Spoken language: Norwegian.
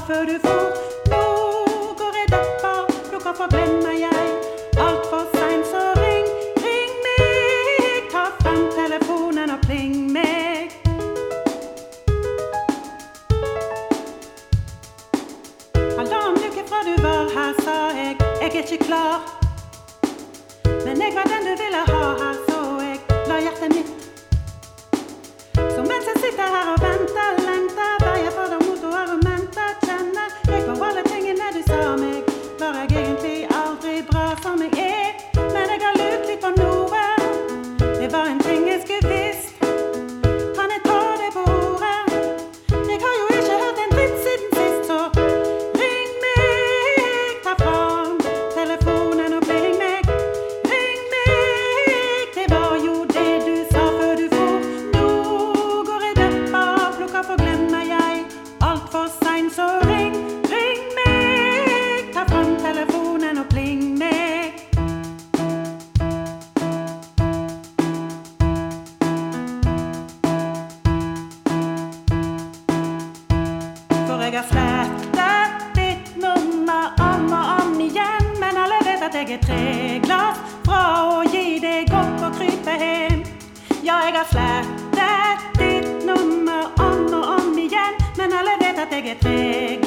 før du for. Nå går jeg deppa, klokka for glemmer jeg. Alt for sent, så ring meg. Ta frem telefonen og pling meg. Halvannen uke fra du var her, sa jeg er ikke klar. Men jeg var den du ville ha her, så jeg la hjertet mitt. Så mens jeg sitter her og venter, lengter, veier for deg mot og argumenter, kjenner jeg på alle tingene du sa meg. Var jeg egentlig aldri bra som jeg er, men jeg har lurt litt på noe. Det var en ting jeg skulle visst. Kan jeg ta det på ordet? Jeg har jo ikke hørt en dritt siden sist, så ring meg. Ta fram telefonen og pling meg. Ring meg. Det var jo det du sa før du for. Nå går jeg deppa, klokka for glemmer jeg. Alt for sent, så ring meg. Ta fram telefonen og pling meg. For jeg har slettet ditt nummer om igjen, men alle vet at jeg er treglass fra å gi deg opp og krype hjem. Ja, jeg har slettet ditt nummer om igjen, men alle vet at jeg er treglass